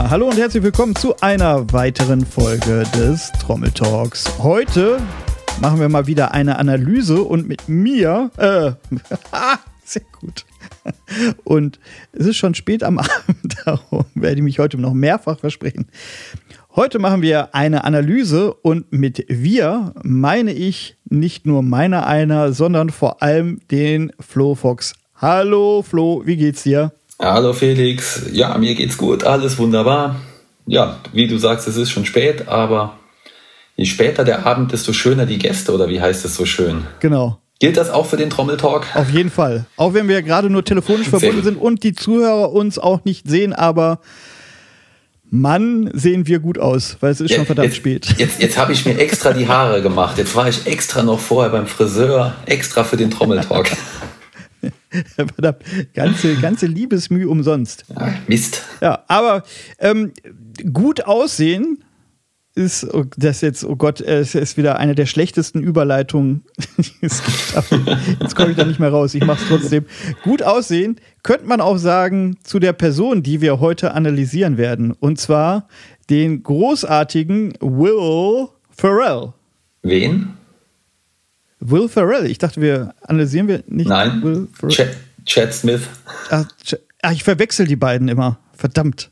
Hallo und herzlich willkommen zu einer weiteren Folge des Trommeltalks. Heute machen wir mal wieder eine Analyse und mit mir, sehr gut. Und es ist schon spät am Abend, darum werde ich mich heute noch mehrfach versprechen. Heute machen wir eine Analyse und mit wir meine ich nicht nur einer, sondern vor allem den Flo Fox. Hallo Flo, wie geht's dir? Hallo Felix, ja, mir geht's gut, alles wunderbar. Ja, wie du sagst, es ist schon spät, aber je später der Abend, desto schöner die Gäste, oder wie heißt es so schön? Genau. Gilt das auch für den Trommeltalk? Auf jeden Fall. Auch wenn wir gerade nur telefonisch verbunden sind und die Zuhörer uns auch nicht sehen, aber Mann, sehen wir gut aus, weil es ist schon verdammt spät. Jetzt habe ich mir extra die Haare gemacht. Jetzt war ich extra noch vorher beim Friseur, extra für den Trommeltalk. Verdammt, ganze Liebesmüh umsonst. Ja, Mist. Ja, aber gut aussehen ist das jetzt, oh Gott, es ist wieder eine der schlechtesten Überleitungen, die es gibt. Aber jetzt komme ich da nicht mehr raus, ich mache es trotzdem. Gut aussehen könnte man auch sagen zu der Person, die wir heute analysieren werden. Und zwar den großartigen Will Ferrell. Wen? Will Ferrell. Ich dachte, wir analysieren wir nicht. Nein, Will Ferrell. Chad Smith. Ich verwechsel die beiden immer. Verdammt.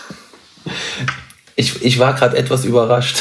Ich war gerade etwas überrascht.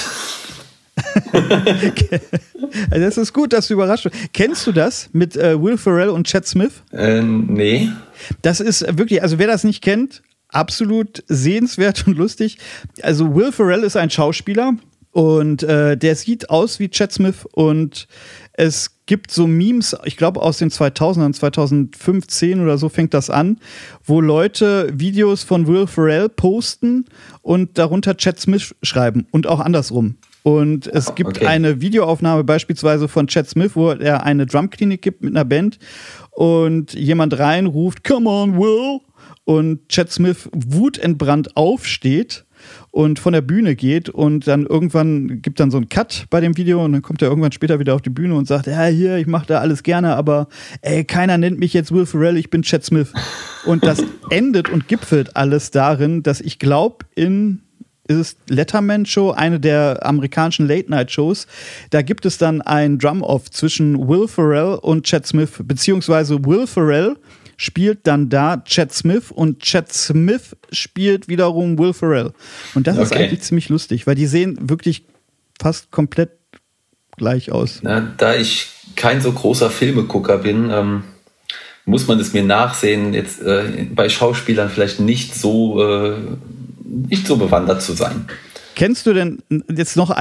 Das ist gut, dass du überrascht bist. Kennst du das mit Will Ferrell und Chad Smith? Nee. Das ist wirklich, also wer das nicht kennt, absolut sehenswert und lustig. Also Will Ferrell ist ein Schauspieler und der sieht aus wie Chad Smith und es gibt so Memes, ich glaube aus den 2000ern, 2015 oder so fängt das an, wo Leute Videos von Will Ferrell posten und darunter Chad Smith schreiben und auch andersrum. Und es gibt eine Videoaufnahme beispielsweise von Chad Smith, wo er eine Drumklinik gibt mit einer Band und jemand reinruft, "Come on, Will!" und Chad Smith wutentbrannt aufsteht und von der Bühne geht und dann irgendwann gibt dann so einen Cut bei dem Video und dann kommt er irgendwann später wieder auf die Bühne und sagt, ja, hier, ich mache da alles gerne, aber keiner nennt mich jetzt Will Ferrell, ich bin Chad Smith. Und das endet und gipfelt alles darin, dass ich glaube, ist Letterman Show, eine der amerikanischen Late-Night-Shows, da gibt es dann ein Drum-Off zwischen Will Ferrell und Chad Smith, beziehungsweise Will Ferrell spielt dann da Chad Smith und Chad Smith spielt wiederum Will Ferrell. Und das ist eigentlich ziemlich lustig, weil die sehen wirklich fast komplett gleich aus. Na, da ich kein so großer Filmegucker bin, muss man es mir nachsehen, jetzt bei Schauspielern vielleicht nicht so bewandert zu sein. Kennst du denn jetzt noch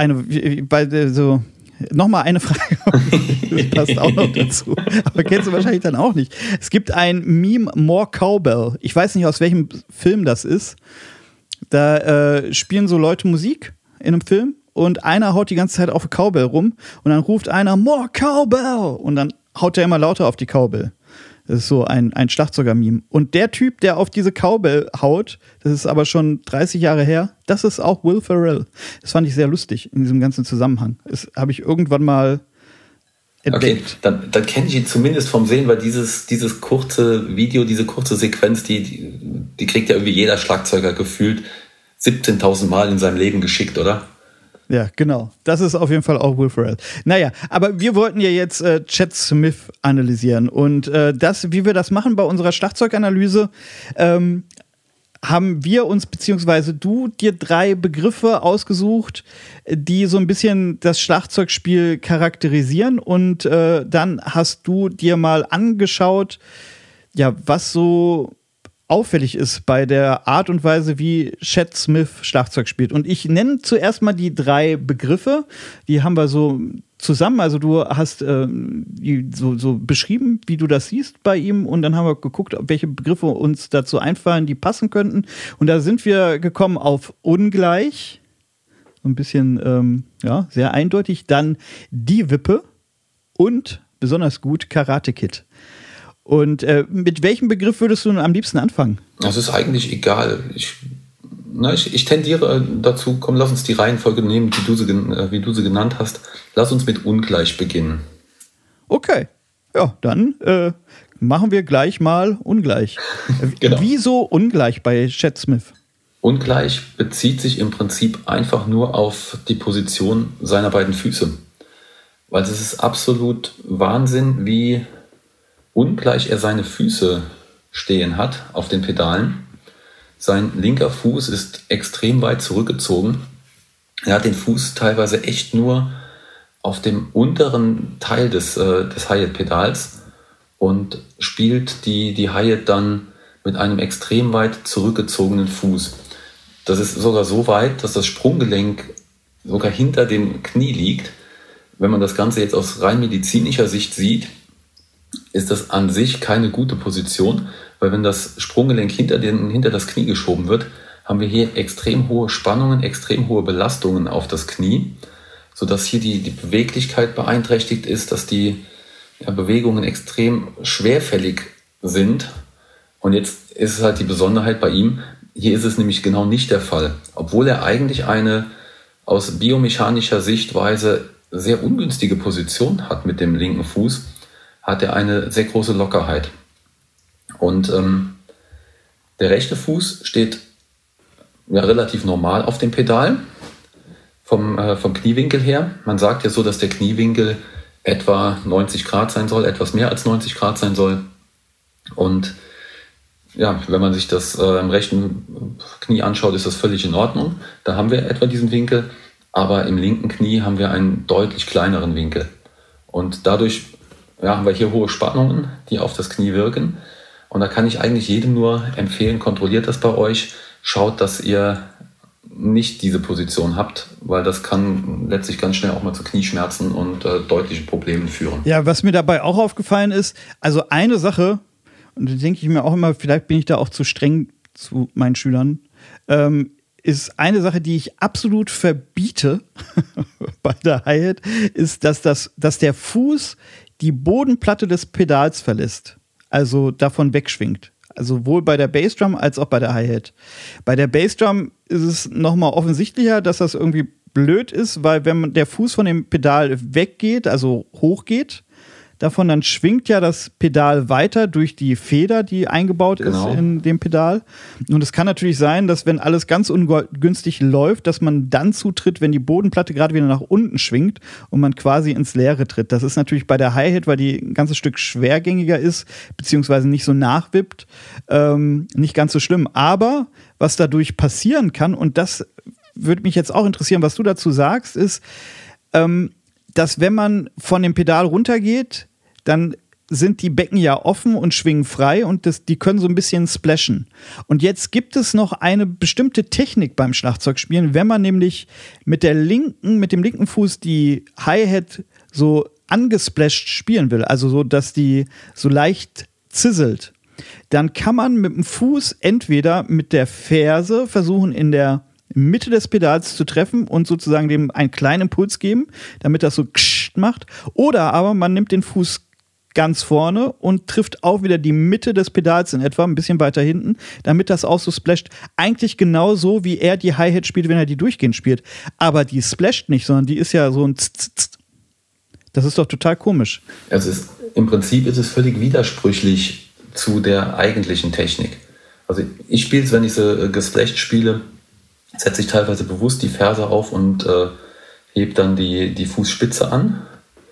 nochmal eine Frage, das passt auch noch dazu, aber kennst du wahrscheinlich dann auch nicht. Es gibt ein Meme, More Cowbell. Ich weiß nicht, aus welchem Film das ist. Da spielen so Leute Musik in einem Film und einer haut die ganze Zeit auf die Cowbell rum und dann ruft einer, More Cowbell! Und dann haut er immer lauter auf die Cowbell. Das ist so ein Schlagzeuger-Meme. Und der Typ, der auf diese Cowbell haut, das ist aber schon 30 Jahre her, das ist auch Will Ferrell. Das fand ich sehr lustig in diesem ganzen Zusammenhang. Das habe ich irgendwann mal entdeckt. Okay, dann kenne ich ihn zumindest vom Sehen, weil dieses kurze Video, diese kurze Sequenz, die kriegt ja irgendwie jeder Schlagzeuger gefühlt 17.000 Mal in seinem Leben geschickt, oder? Ja, genau. Das ist auf jeden Fall auch Will Ferrell. Naja, aber wir wollten ja jetzt Chad Smith analysieren. Und wie wir das machen bei unserer Schlagzeuganalyse, haben wir uns, beziehungsweise du, dir 3 Begriffe ausgesucht, die so ein bisschen das Schlagzeugspiel charakterisieren. Und dann hast du dir mal angeschaut, ja, was so auffällig ist bei der Art und Weise, wie Chad Smith Schlagzeug spielt. Und ich nenne zuerst mal die 3 Begriffe, die haben wir so zusammen, also du hast so beschrieben, wie du das siehst bei ihm und dann haben wir geguckt, welche Begriffe uns dazu einfallen, die passen könnten. Und da sind wir gekommen auf ungleich, so ein bisschen, sehr eindeutig, dann die Wippe und besonders gut Karate Kid. Und mit welchem Begriff würdest du am liebsten anfangen? Das ist eigentlich egal. Ich tendiere dazu, komm, lass uns die Reihenfolge nehmen, wie du sie genannt hast. Lass uns mit ungleich beginnen. Okay, ja, dann machen wir gleich mal ungleich. Genau. Wieso ungleich bei Chad Smith? Ungleich bezieht sich im Prinzip einfach nur auf die Position seiner beiden Füße. Weil es ist absolut Wahnsinn, wie ungleich er seine Füße stehen hat auf den Pedalen. Sein linker Fuß ist extrem weit zurückgezogen. Er hat den Fuß teilweise echt nur auf dem unteren Teil des Hi-Hat-Pedals und spielt die Hi-Hat dann mit einem extrem weit zurückgezogenen Fuß. Das ist sogar so weit, dass das Sprunggelenk sogar hinter dem Knie liegt. Wenn man das Ganze jetzt aus rein medizinischer Sicht sieht, ist das an sich keine gute Position, weil wenn das Sprunggelenk hinter das Knie geschoben wird, haben wir hier extrem hohe Spannungen, extrem hohe Belastungen auf das Knie, sodass hier die Beweglichkeit beeinträchtigt ist, dass die Bewegungen extrem schwerfällig sind. Und jetzt ist es halt die Besonderheit bei ihm, hier ist es nämlich genau nicht der Fall. Obwohl er eigentlich eine aus biomechanischer Sichtweise sehr ungünstige Position hat mit dem linken Fuß, hat er eine sehr große Lockerheit. Und der rechte Fuß steht relativ normal auf dem Pedal vom Kniewinkel her. Man sagt ja so, dass der Kniewinkel etwa 90 Grad sein soll, etwas mehr als 90 Grad sein soll. Und ja, wenn man sich das im rechten Knie anschaut, ist das völlig in Ordnung. Da haben wir etwa diesen Winkel, aber im linken Knie haben wir einen deutlich kleineren Winkel. Und dadurch haben wir hier hohe Spannungen, die auf das Knie wirken. Und da kann ich eigentlich jedem nur empfehlen, kontrolliert das bei euch, schaut, dass ihr nicht diese Position habt, weil das kann letztlich ganz schnell auch mal zu Knieschmerzen und deutlichen Problemen führen. Ja, was mir dabei auch aufgefallen ist, also eine Sache, und da denke ich mir auch immer, vielleicht bin ich da auch zu streng zu meinen Schülern, ist eine Sache, die ich absolut verbiete bei der Hi-Hat, ist, dass der Fuß die Bodenplatte des Pedals verlässt, also davon wegschwingt. Also sowohl bei der Bassdrum als auch bei der Hi-Hat. Bei der Bassdrum ist es nochmal offensichtlicher, dass das irgendwie blöd ist, weil wenn der Fuß von dem Pedal weggeht, also hochgeht, davon dann schwingt ja das Pedal weiter durch die Feder, die eingebaut ist in dem Pedal. Und es kann natürlich sein, dass wenn alles ganz ungünstig läuft, dass man dann zutritt, wenn die Bodenplatte gerade wieder nach unten schwingt und man quasi ins Leere tritt. Das ist natürlich bei der Hi-Hat, weil die ein ganzes Stück schwergängiger ist, beziehungsweise nicht so nachwippt, nicht ganz so schlimm. Aber was dadurch passieren kann, und das würde mich jetzt auch interessieren, was du dazu sagst, ist, dass wenn man von dem Pedal runtergeht, dann sind die Becken ja offen und schwingen frei und die können so ein bisschen splashen. Und jetzt gibt es noch eine bestimmte Technik beim Schlagzeugspielen, wenn man nämlich mit dem linken Fuß die Hi-Hat so angesplasht spielen will, also so, dass die so leicht zizzelt, dann kann man mit dem Fuß entweder mit der Ferse versuchen, in der Mitte des Pedals zu treffen und sozusagen dem einen kleinen Impuls geben, damit das so kscht macht. Oder aber man nimmt den Fuß ganz vorne und trifft auch wieder die Mitte des Pedals in etwa, ein bisschen weiter hinten, damit das auch so splasht. Eigentlich genau so, wie er die Hi-Hat spielt, wenn er die durchgehend spielt. Aber die splasht nicht, sondern die ist ja so ein Tz. Das ist doch total komisch. Also im Prinzip ist es völlig widersprüchlich zu der eigentlichen Technik. Also ich spiele es, wenn ich so gesplasht spiele, setze ich teilweise bewusst die Ferse auf und hebt dann die Fußspitze an.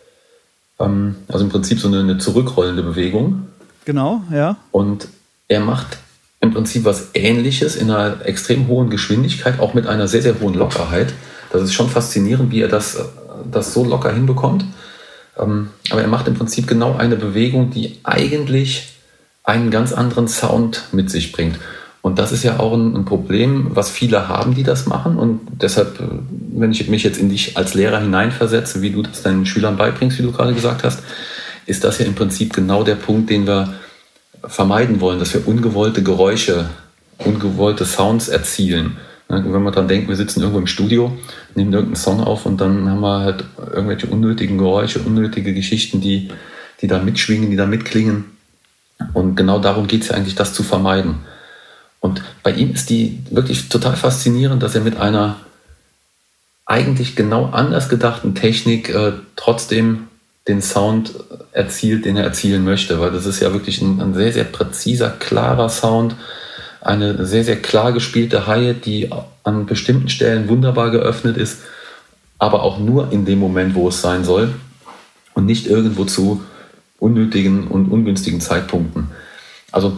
Also im Prinzip so eine zurückrollende Bewegung. Genau, ja. Und er macht im Prinzip was Ähnliches in einer extrem hohen Geschwindigkeit, auch mit einer sehr, sehr hohen Lockerheit. Das ist schon faszinierend, wie er das so locker hinbekommt. Aber er macht im Prinzip genau eine Bewegung, die eigentlich einen ganz anderen Sound mit sich bringt. Und das ist ja auch ein Problem, was viele haben, die das machen. Und deshalb, wenn ich mich jetzt in dich als Lehrer hineinversetze, wie du das deinen Schülern beibringst, wie du gerade gesagt hast, ist das ja im Prinzip genau der Punkt, den wir vermeiden wollen, dass wir ungewollte Geräusche, ungewollte Sounds erzielen. Wenn man dran denkt, wir sitzen irgendwo im Studio, nehmen irgendeinen Song auf und dann haben wir halt irgendwelche unnötigen Geräusche, unnötige Geschichten, die da mitschwingen, die da mitklingen. Und genau darum geht es ja eigentlich, das zu vermeiden. Und bei ihm ist die wirklich total faszinierend, dass er mit einer eigentlich genau anders gedachten Technik trotzdem den Sound erzielt, den er erzielen möchte. Weil das ist ja wirklich ein sehr, sehr präziser, klarer Sound, eine sehr, sehr klar gespielte Hi-Hat, die an bestimmten Stellen wunderbar geöffnet ist, aber auch nur in dem Moment, wo es sein soll und nicht irgendwo zu unnötigen und ungünstigen Zeitpunkten. Also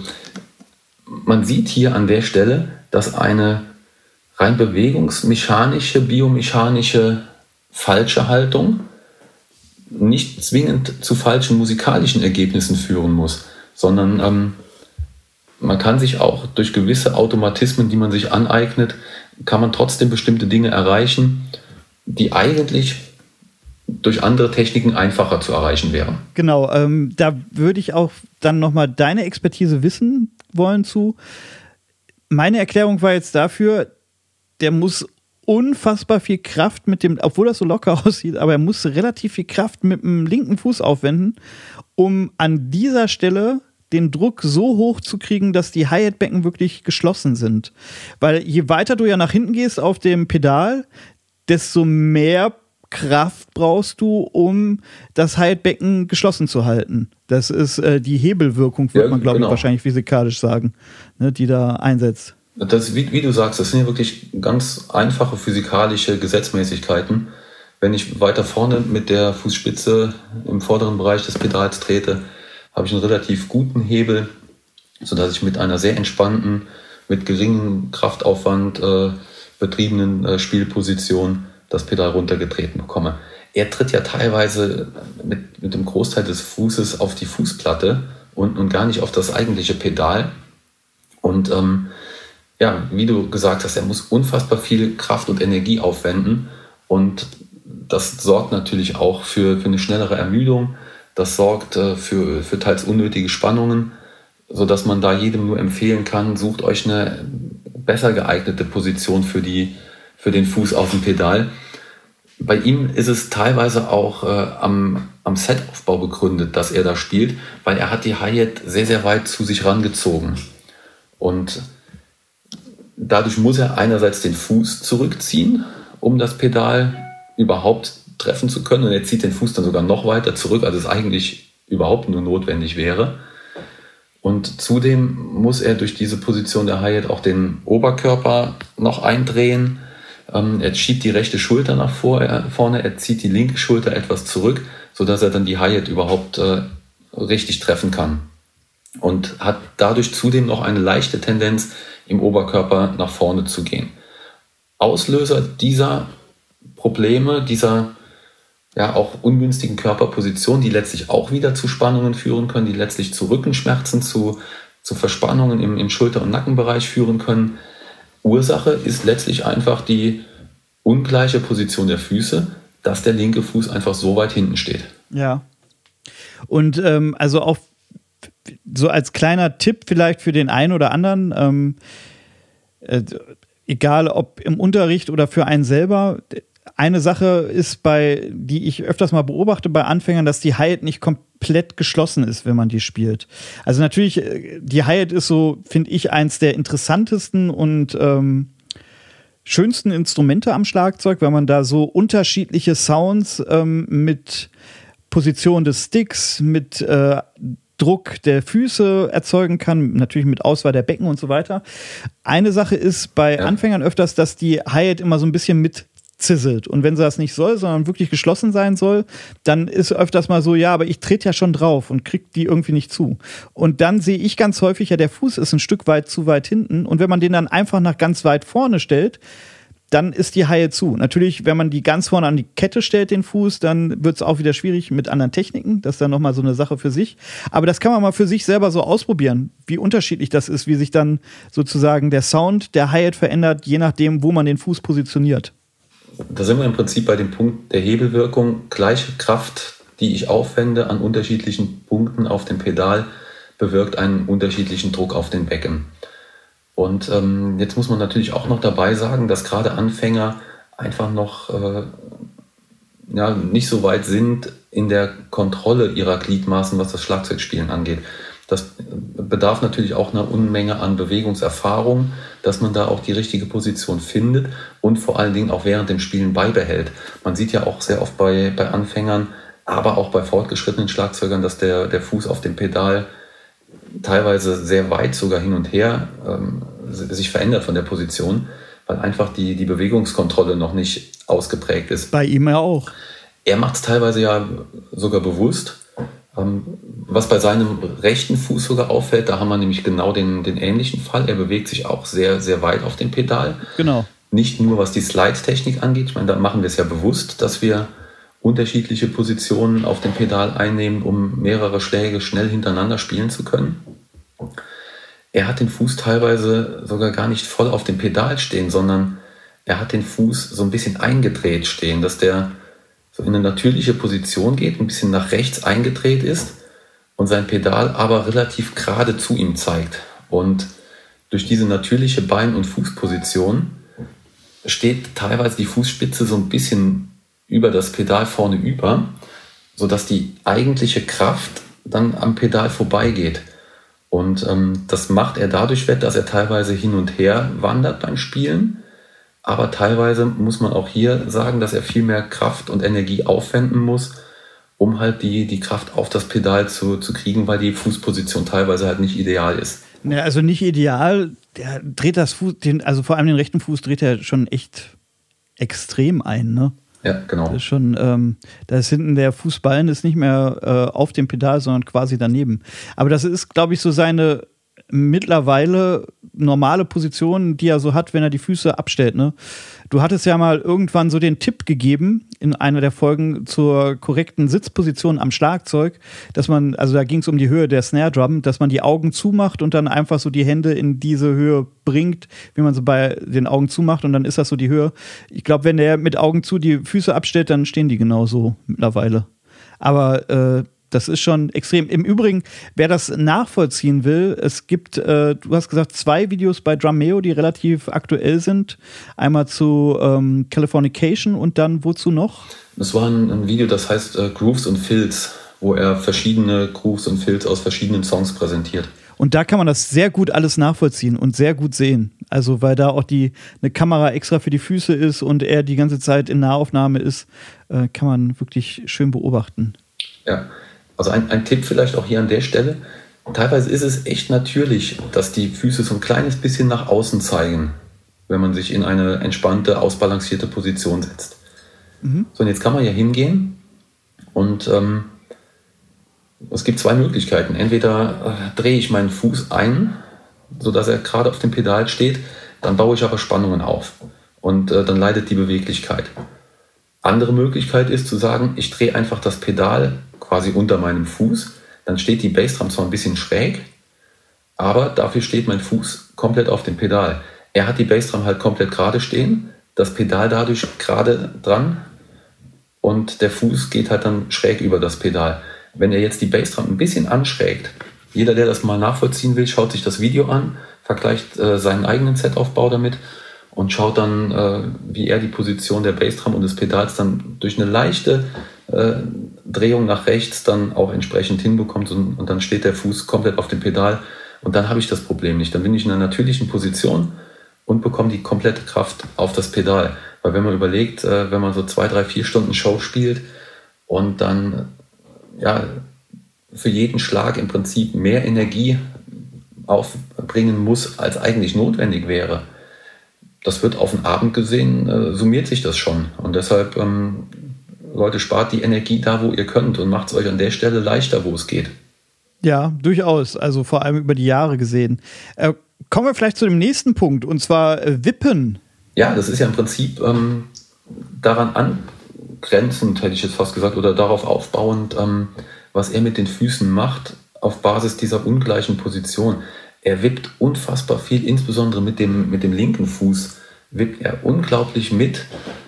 man sieht hier an der Stelle, dass eine rein bewegungsmechanische, biomechanische falsche Haltung nicht zwingend zu falschen musikalischen Ergebnissen führen muss, sondern man kann sich auch durch gewisse Automatismen, die man sich aneignet, kann man trotzdem bestimmte Dinge erreichen, die eigentlich durch andere Techniken einfacher zu erreichen wären. Genau, da würde ich auch dann nochmal deine Expertise wissen wollen zu. Meine Erklärung war jetzt dafür, der muss unfassbar viel Kraft mit dem, obwohl das so locker aussieht, aber er muss relativ viel Kraft mit dem linken Fuß aufwenden, um an dieser Stelle den Druck so hoch zu kriegen, dass die Hi-Hat-Becken wirklich geschlossen sind. Weil je weiter du ja nach hinten gehst auf dem Pedal, desto mehr Kraft brauchst du, um das Hi-Hat-Becken geschlossen zu halten. Das ist die Hebelwirkung, würde man, glaube ich, wahrscheinlich physikalisch sagen, ne, die da einsetzt. Das, wie du sagst, das sind ja wirklich ganz einfache physikalische Gesetzmäßigkeiten. Wenn ich weiter vorne mit der Fußspitze im vorderen Bereich des Pedals trete, habe ich einen relativ guten Hebel, sodass ich mit einer sehr entspannten, mit geringem Kraftaufwand betriebenen Spielposition das Pedal runtergetreten bekomme. Er tritt ja teilweise mit dem Großteil des Fußes auf die Fußplatte und gar nicht auf das eigentliche Pedal. Und ja, wie du gesagt hast, er muss unfassbar viel Kraft und Energie aufwenden und das sorgt natürlich auch für eine schnellere Ermüdung, das sorgt für teils unnötige Spannungen, sodass man da jedem nur empfehlen kann, sucht euch eine besser geeignete Position für den Fuß auf dem Pedal. Bei ihm ist es teilweise auch am Setaufbau begründet, dass er da spielt, weil er hat die Hi-Hat sehr, sehr weit zu sich rangezogen und dadurch muss er einerseits den Fuß zurückziehen, um das Pedal überhaupt treffen zu können. Und er zieht den Fuß dann sogar noch weiter zurück, als es eigentlich überhaupt nur notwendig wäre. Und zudem muss er durch diese Position der Hi-Hat auch den Oberkörper noch eindrehen. Er schiebt die rechte Schulter nach vorne, er zieht die linke Schulter etwas zurück, sodass er dann die Hi-Hat überhaupt richtig treffen kann. Und hat dadurch zudem noch eine leichte Tendenz, im Oberkörper nach vorne zu gehen. Auslöser dieser Probleme, dieser ja auch ungünstigen Körperposition, die letztlich auch wieder zu Spannungen führen können, die letztlich zu Rückenschmerzen, zu Verspannungen im Schulter- und Nackenbereich führen können. Ursache ist letztlich einfach die ungleiche Position der Füße, dass der linke Fuß einfach so weit hinten steht. Ja. Und also auch so als kleiner Tipp vielleicht für den einen oder anderen, egal ob im Unterricht oder für einen selber, eine Sache ist die ich öfters mal beobachte bei Anfängern, dass die Hi-Hat nicht komplett geschlossen ist, wenn man die spielt. Also natürlich, die Hi-Hat ist so, finde ich, eins der interessantesten und schönsten Instrumente am Schlagzeug, weil man da so unterschiedliche Sounds mit Position des Sticks, mit Druck der Füße erzeugen kann, natürlich mit Auswahl der Becken und so weiter. Eine Sache ist bei Anfängern öfters, dass die Hi-Hat immer so ein bisschen mitzisselt. Und wenn sie das nicht soll, sondern wirklich geschlossen sein soll, dann ist öfters mal so, ja, aber ich trete ja schon drauf und kriege die irgendwie nicht zu. Und dann sehe ich ganz häufig, ja, der Fuß ist ein Stück weit zu weit hinten. Und wenn man den dann einfach nach ganz weit vorne stellt, dann ist die Hi-Hat zu. Natürlich, wenn man die ganz vorne an die Kette stellt, den Fuß, dann wird es auch wieder schwierig mit anderen Techniken. Das ist dann nochmal so eine Sache für sich. Aber das kann man mal für sich selber so ausprobieren, wie unterschiedlich das ist, wie sich dann sozusagen der Sound der Hi-Hat verändert, je nachdem, wo man den Fuß positioniert. Da sind wir im Prinzip bei dem Punkt der Hebelwirkung. Gleiche Kraft, die ich aufwende an unterschiedlichen Punkten auf dem Pedal, bewirkt einen unterschiedlichen Druck auf den Becken. Und jetzt muss man natürlich auch noch dabei sagen, dass gerade Anfänger einfach noch nicht so weit sind in der Kontrolle ihrer Gliedmaßen, was das Schlagzeugspielen angeht. Das bedarf natürlich auch einer Unmenge an Bewegungserfahrung, dass man da auch die richtige Position findet und vor allen Dingen auch während dem Spielen beibehält. Man sieht ja auch sehr oft bei Anfängern, aber auch bei fortgeschrittenen Schlagzeugern, dass der Fuß auf dem Pedal teilweise sehr weit sogar hin und her sich verändert von der Position, weil einfach die Bewegungskontrolle noch nicht ausgeprägt ist. Bei ihm ja auch. Er macht es teilweise ja sogar bewusst. Was bei seinem rechten Fuß sogar auffällt, da haben wir nämlich genau den ähnlichen Fall. Er bewegt sich auch sehr, sehr weit auf dem Pedal. Genau. Nicht nur was die Slide-Technik angeht. Ich meine, da machen wir es ja bewusst, dass wir unterschiedliche Positionen auf dem Pedal einnehmen, um mehrere Schläge schnell hintereinander spielen zu können. Er hat den Fuß teilweise sogar gar nicht voll auf dem Pedal stehen, sondern er hat den Fuß so ein bisschen eingedreht stehen, dass der so in eine natürliche Position geht, ein bisschen nach rechts eingedreht ist und sein Pedal aber relativ gerade zu ihm zeigt. Und durch diese natürliche Bein- und Fußposition steht teilweise die Fußspitze so ein bisschen über das Pedal vorne über, sodass die eigentliche Kraft dann am Pedal vorbeigeht. Und das macht er dadurch wett, dass er teilweise hin und her wandert beim Spielen. Aber teilweise muss man auch hier sagen, dass er viel mehr Kraft und Energie aufwenden muss, um halt die Kraft auf das Pedal zu kriegen, weil die Fußposition teilweise halt nicht ideal ist. Ja, also nicht ideal. Der dreht das Fuß, also vor allem den rechten Fuß dreht er schon echt extrem ein, ne? Ja, genau. Das ist schon, da ist hinten der Fußballen ist nicht mehr auf dem Pedal, sondern quasi daneben. Aber das ist, glaube ich, so seine mittlerweile normale Position, die er so hat, wenn er die Füße abstellt, ne? Du hattest ja mal irgendwann so den Tipp gegeben in einer der Folgen zur korrekten Sitzposition am Schlagzeug, dass man, also da ging es um die Höhe der Snare Drum, dass man die Augen zumacht und dann einfach so die Hände in diese Höhe bringt, wie man so bei den Augen zumacht und dann ist das so die Höhe. Ich glaube, wenn der mit Augen zu die Füße abstellt, dann stehen die genauso mittlerweile. Aber das ist schon extrem. Im Übrigen, wer das nachvollziehen will, es gibt, du hast gesagt, 2 Videos bei Drummeo, die relativ aktuell sind. Einmal zu Californication und dann wozu noch? Das war ein Video, das heißt Grooves und Fills, wo er verschiedene Grooves und Fills aus verschiedenen Songs präsentiert. Und da kann man das sehr gut alles nachvollziehen und sehr gut sehen. Also weil da auch eine Kamera extra für die Füße ist und er die ganze Zeit in Nahaufnahme ist, kann man wirklich schön beobachten. Ja. Also ein Tipp vielleicht auch hier an der Stelle. Teilweise ist es echt natürlich, dass die Füße so ein kleines bisschen nach außen zeigen, wenn man sich in eine entspannte, ausbalancierte Position setzt. Mhm. So, und jetzt kann man ja hingehen und es gibt 2 Möglichkeiten. Entweder drehe ich meinen Fuß ein, sodass er gerade auf dem Pedal steht, dann baue ich aber Spannungen auf und dann leidet die Beweglichkeit. Andere Möglichkeit ist zu sagen, ich drehe einfach das Pedal quasi unter meinem Fuß, dann steht die Bassdrum zwar ein bisschen schräg, aber dafür steht mein Fuß komplett auf dem Pedal. Er hat die Bassdrum halt komplett gerade stehen, das Pedal dadurch gerade dran und der Fuß geht halt dann schräg über das Pedal. Wenn er jetzt die Bassdrum ein bisschen anschrägt, jeder, der das mal nachvollziehen will, schaut sich das Video an, vergleicht seinen eigenen Setaufbau damit und schaut dann, wie er die Position der Bassdrum und des Pedals dann durch eine leichte Drehung nach rechts dann auch entsprechend hinbekommt und dann steht der Fuß komplett auf dem Pedal und dann habe ich das Problem nicht. Dann bin ich in einer natürlichen Position und bekomme die komplette Kraft auf das Pedal. Weil wenn man überlegt, wenn man so 2, 3, 4 Stunden Show spielt und dann ja für jeden Schlag im Prinzip mehr Energie aufbringen muss, als eigentlich notwendig wäre, das wird auf den Abend gesehen, summiert sich das schon. Und deshalb Leute, spart die Energie da, wo ihr könnt und macht es euch an der Stelle leichter, wo es geht. Ja, durchaus. Also vor allem über die Jahre gesehen. Kommen wir vielleicht zu dem nächsten Punkt, und zwar Wippen. Ja, das ist ja im Prinzip daran angrenzend, hätte ich jetzt fast gesagt, oder darauf aufbauend, was er mit den Füßen macht, auf Basis dieser ungleichen Position. Er wippt unfassbar viel, insbesondere mit dem linken Fuß, wippt er unglaublich mit,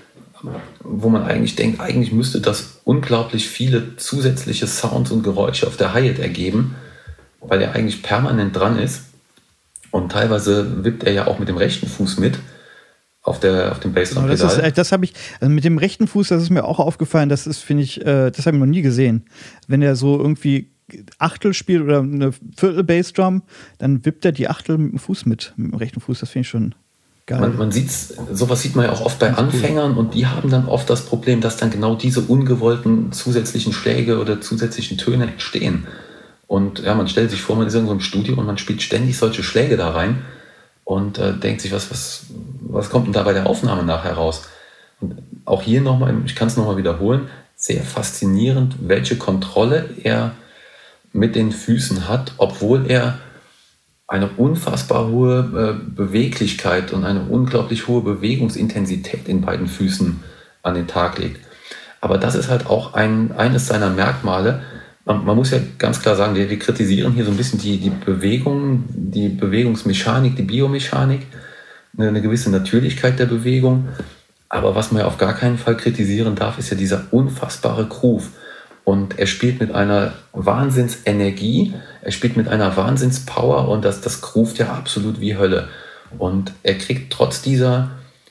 wo man eigentlich denkt, eigentlich müsste das unglaublich viele zusätzliche Sounds und Geräusche auf der Hi-Hat ergeben, weil er eigentlich permanent dran ist. Und teilweise wippt er ja auch mit dem rechten Fuß mit auf dem Bassdrum-Pedal. Genau, das habe ich, also mit dem rechten Fuß, das ist mir auch aufgefallen, das ist, finde ich, das habe ich noch nie gesehen. Wenn er so irgendwie Achtel spielt oder eine Viertel Bassdrum, dann wippt er die Achtel mit dem Fuß mit dem rechten Fuß, das finde ich schon geil. Man sieht's, sowas sieht man ja auch oft bei Anfängern und die haben dann oft das Problem, dass dann genau diese ungewollten zusätzlichen Schläge oder zusätzlichen Töne entstehen. Und ja, man stellt sich vor, man ist in so einem Studio und man spielt ständig solche Schläge da rein. und denkt sich, was kommt denn da bei der Aufnahme nachher raus? Und auch hier nochmal, ich kann es nochmal wiederholen, sehr faszinierend, welche Kontrolle er mit den Füßen hat, obwohl er eine unfassbar hohe Beweglichkeit und eine unglaublich hohe Bewegungsintensität in beiden Füßen an den Tag legt. Aber das ist halt auch eines seiner Merkmale. Man muss ja ganz klar sagen, wir kritisieren hier so ein bisschen die Bewegung, die Bewegungsmechanik, die Biomechanik, eine gewisse Natürlichkeit der Bewegung. Aber was man ja auf gar keinen Fall kritisieren darf, ist ja dieser unfassbare Groove. Und er spielt mit einer Wahnsinnsenergie, er spielt mit einer Wahnsinnspower und das groovt ja absolut wie Hölle. Und er kriegt trotz dieser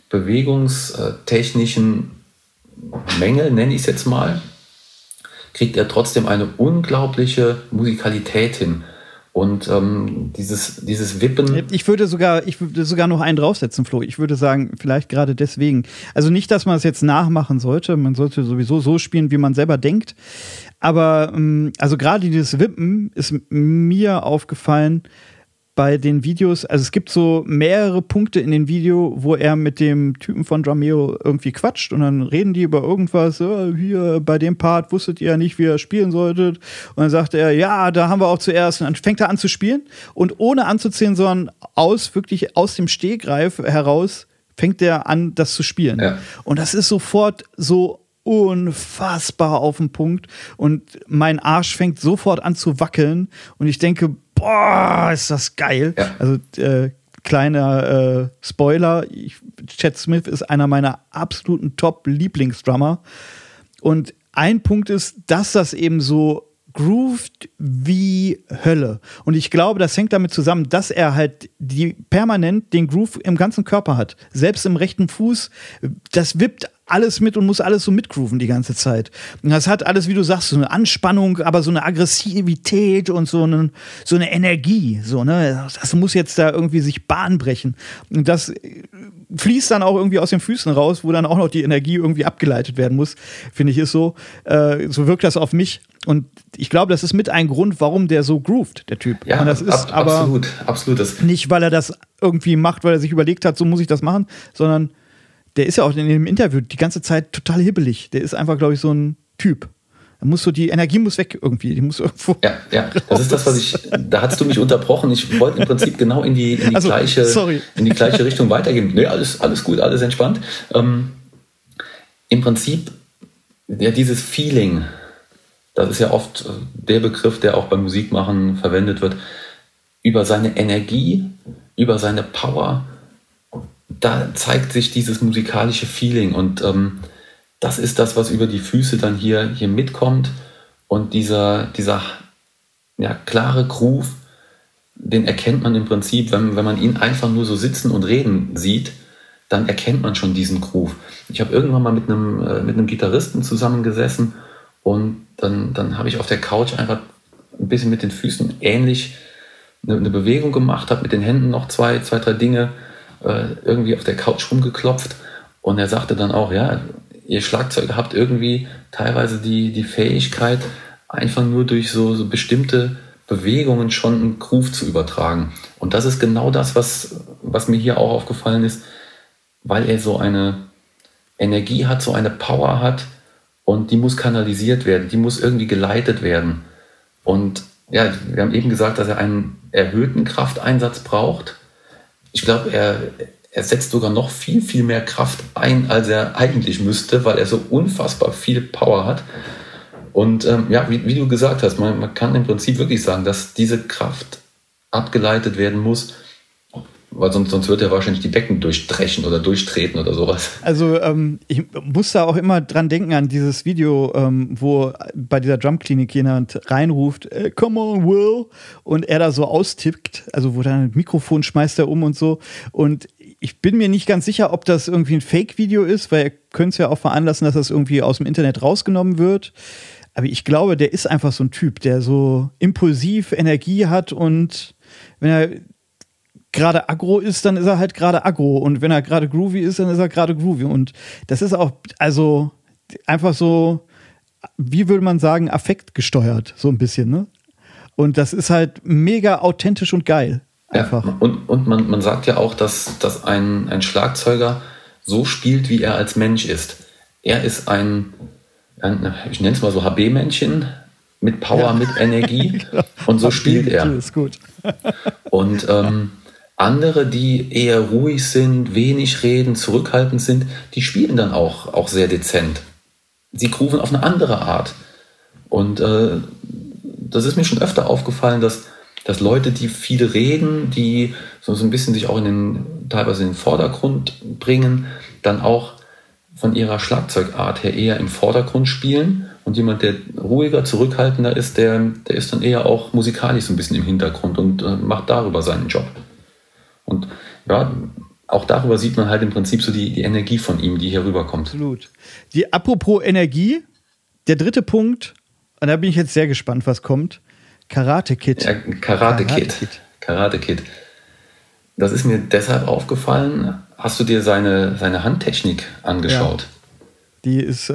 bewegungstechnischen Mängel, nenne ich es jetzt mal, kriegt er trotzdem eine unglaubliche Musikalität hin. Und dieses Wippen. Ich würde sogar noch einen draufsetzen, Flo. Ich würde sagen, vielleicht gerade deswegen. Also nicht, dass man es jetzt nachmachen sollte. Man sollte sowieso so spielen, wie man selber denkt. Aber also gerade dieses Wippen ist mir aufgefallen bei den Videos. Also es gibt so mehrere Punkte in dem Video, wo er mit dem Typen von Drumeo irgendwie quatscht und dann reden die über irgendwas. Hier bei dem Part wusstet ihr ja nicht, wie ihr spielen solltet. Und dann sagt er, ja, da haben wir auch zuerst. Und dann fängt er an zu spielen und ohne anzuziehen, sondern wirklich aus dem Stegreif heraus fängt er an, das zu spielen. Ja. Und das ist sofort so unfassbar auf den Punkt und mein Arsch fängt sofort an zu wackeln und ich denke, boah, ist das geil. Ja. Also kleiner Spoiler, Chad Smith ist einer meiner absoluten Top-Lieblingsdrummer und ein Punkt ist, dass das eben so grooved wie Hölle. Und ich glaube, das hängt damit zusammen, dass er halt permanent den Groove im ganzen Körper hat. Selbst im rechten Fuß, das wippt alles mit und muss alles so mitgrooven die ganze Zeit. Und das hat alles, wie du sagst, so eine Anspannung, aber so eine Aggressivität und so eine Energie. So, ne? Das muss jetzt da irgendwie sich Bahn brechen. Und das fließt dann auch irgendwie aus den Füßen raus, wo dann auch noch die Energie irgendwie abgeleitet werden muss, finde ich, ist so. So wirkt das auf mich. Und ich glaube, das ist mit ein Grund, warum der so groovt, der Typ. Ja, das ist absolut. Nicht, weil er das irgendwie macht, weil er sich überlegt hat, so muss ich das machen, sondern der ist ja auch in dem Interview die ganze Zeit total hibbelig. Der ist einfach, glaube ich, so ein Typ. Die Energie muss weg irgendwie. Die muss irgendwo. Ja, das ist das, da hast du mich unterbrochen. Ich wollte im Prinzip genau in die gleiche Richtung weitergehen. Nee, alles gut, alles entspannt. Im Prinzip, ja, dieses Feeling, das ist ja oft der Begriff, der auch beim Musikmachen verwendet wird, über seine Energie, über seine Power, da zeigt sich dieses musikalische Feeling und das ist das, was über die Füße dann hier mitkommt und dieser ja, klare Groove, den erkennt man im Prinzip, wenn man ihn einfach nur so sitzen und reden sieht, dann erkennt man schon diesen Groove. Ich habe irgendwann mal mit einem Gitarristen zusammengesessen und dann habe ich auf der Couch einfach ein bisschen mit den Füßen ähnlich eine Bewegung gemacht, habe mit den Händen noch zwei, drei Dinge irgendwie auf der Couch rumgeklopft und er sagte dann auch, ja, ihr Schlagzeuger habt irgendwie teilweise die Fähigkeit, einfach nur durch so bestimmte Bewegungen schon einen Groove zu übertragen. Und das ist genau das, was mir hier auch aufgefallen ist, weil er so eine Energie hat, so eine Power hat und die muss kanalisiert werden, die muss irgendwie geleitet werden. Und ja, wir haben eben gesagt, dass er einen erhöhten Krafteinsatz braucht. Ich glaube, er setzt sogar noch viel, viel mehr Kraft ein, als er eigentlich müsste, weil er so unfassbar viel Power hat. Und ja, wie du gesagt hast, man kann im Prinzip wirklich sagen, dass diese Kraft abgeleitet werden muss, weil sonst wird er wahrscheinlich die Becken durchdreschen oder durchtreten oder sowas. Also ich muss da auch immer dran denken an dieses Video, wo bei dieser Drumklinik jemand reinruft, come on, Will, und er da so austippt, also wo dann ein Mikrofon schmeißt er um und so. Und ich bin mir nicht ganz sicher, ob das irgendwie ein Fake-Video ist, weil er könnte es ja auch veranlassen, dass das irgendwie aus dem Internet rausgenommen wird. Aber ich glaube, der ist einfach so ein Typ, der so impulsiv Energie hat und wenn er gerade aggro ist, dann ist er halt gerade aggro. Und wenn er gerade groovy ist, dann ist er gerade groovy. Und das ist auch, also einfach so, wie würde man sagen, affektgesteuert, so ein bisschen, ne? Und das ist halt mega authentisch und geil. Einfach. Ja, und man sagt ja auch, dass ein Schlagzeuger so spielt, wie er als Mensch ist. Er ist ich nenne es mal so HB-Männchen, mit Power, mit Energie. Genau. Und so spielt er. Ist gut. Und andere, die eher ruhig sind, wenig reden, zurückhaltend sind, die spielen dann auch sehr dezent. Sie grooven auf eine andere Art. Und das ist mir schon öfter aufgefallen, dass Leute, die viel reden, die so ein bisschen sich auch teilweise in den Vordergrund bringen, dann auch von ihrer Schlagzeugart her eher im Vordergrund spielen. Und jemand, der ruhiger, zurückhaltender ist, der ist dann eher auch musikalisch so ein bisschen im Hintergrund und macht darüber seinen Job. Und ja, auch darüber sieht man halt im Prinzip so die Energie von ihm, die hier rüberkommt. Absolut. Apropos Energie, der dritte Punkt, und da bin ich jetzt sehr gespannt, was kommt. Karate Kid. Ja, Karate Kid. Das ist mir deshalb aufgefallen. Hast du dir seine Handtechnik angeschaut? Ja. Die ist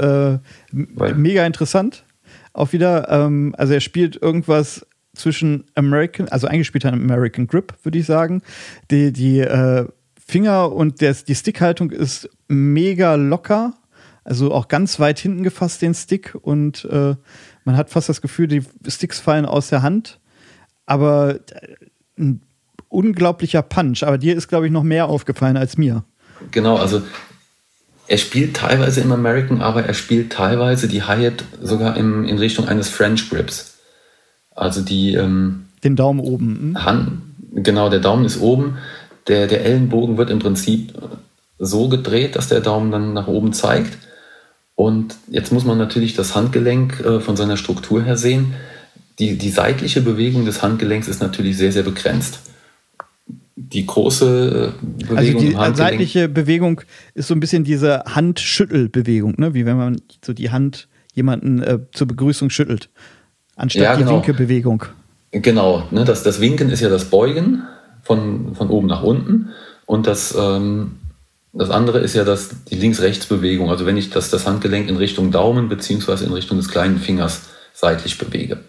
mega interessant. Auch wieder, also er spielt irgendwas zwischen eingespielt an American Grip, würde ich sagen. Die Finger und die Stickhaltung ist mega locker. Also auch ganz weit hinten gefasst, den Stick. Und man hat fast das Gefühl, die Sticks fallen aus der Hand. Aber ein unglaublicher Punch. Aber dir ist, glaube ich, noch mehr aufgefallen als mir. Genau, also er spielt teilweise im American, aber er spielt teilweise die Hi-Hat sogar in Richtung eines French Grips. Also den Daumen oben. Genau, der Daumen ist oben. Der Ellenbogen wird im Prinzip so gedreht, dass der Daumen dann nach oben zeigt. Und jetzt muss man natürlich das Handgelenk von seiner Struktur her sehen. Die seitliche Bewegung des Handgelenks ist natürlich sehr, sehr begrenzt. Die große Bewegung also die im Handgelenk, seitliche Bewegung ist so ein bisschen diese Handschüttelbewegung, ne? Wie wenn man so die Hand jemanden zur Begrüßung schüttelt, anstatt die Winkebewegung. Genau, ne? Das Winken ist ja das Beugen von oben nach unten und das andere ist ja die Links-Rechts-Bewegung, also wenn ich das Handgelenk in Richtung Daumen bzw. in Richtung des kleinen Fingers seitlich bewege.